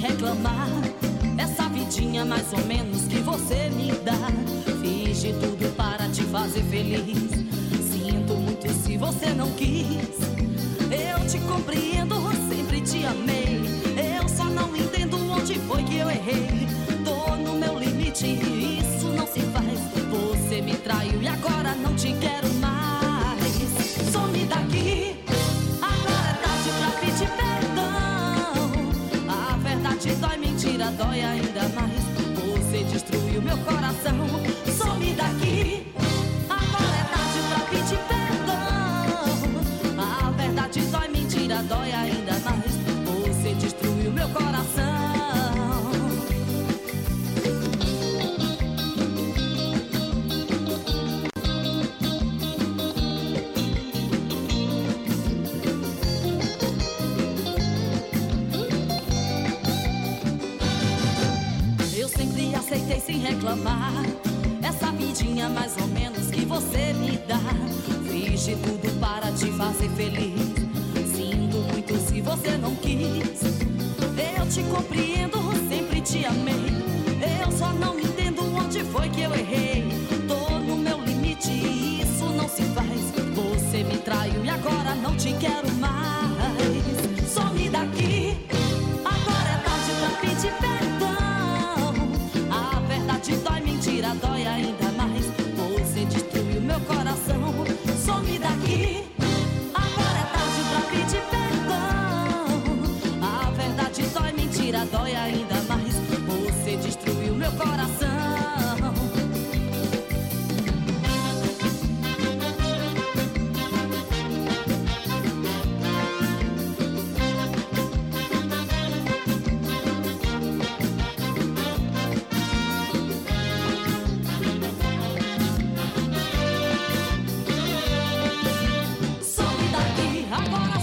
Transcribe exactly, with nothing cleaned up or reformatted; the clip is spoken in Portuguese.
reclamar. Essa vidinha mais ou menos que você me dá. Fiz de tudo para te fazer feliz. Sinto muito se você não quis. Eu te compreendo, sempre te amei. Eu só não entendo onde foi que eu errei. Tô no meu limite, isso não se faz. Você me traiu e agora não te quero mais. Some daqui, agora é tarde pra pedir perdão. A verdade dói, mentira dói ainda mais. Você destruiu meu coração. Some daqui, agora é tarde pra pedir perdão. A verdade dói, mentira dói ainda mais. Você destruiu meu coração. Eu sempre aceitei sem reclamar. Essa vidinha mais ou menos que você me dá. Fiz de tudo para te fazer feliz. Sinto muito se você não quis. Eu te compreendo, sempre te amei. Eu só não entendo onde foi que eu errei. Tô no meu limite e isso não se faz. Você me traiu e agora não te quero mais. Some daqui, agora é tarde pra pedir perdão. A verdade dói, mentira dói ainda mais. Você destruiu meu coração. Some daqui, agora é tarde pra pedir perdão. A verdade dói, mentira dói ainda mais. Você destruiu meu coração. Some daqui, agora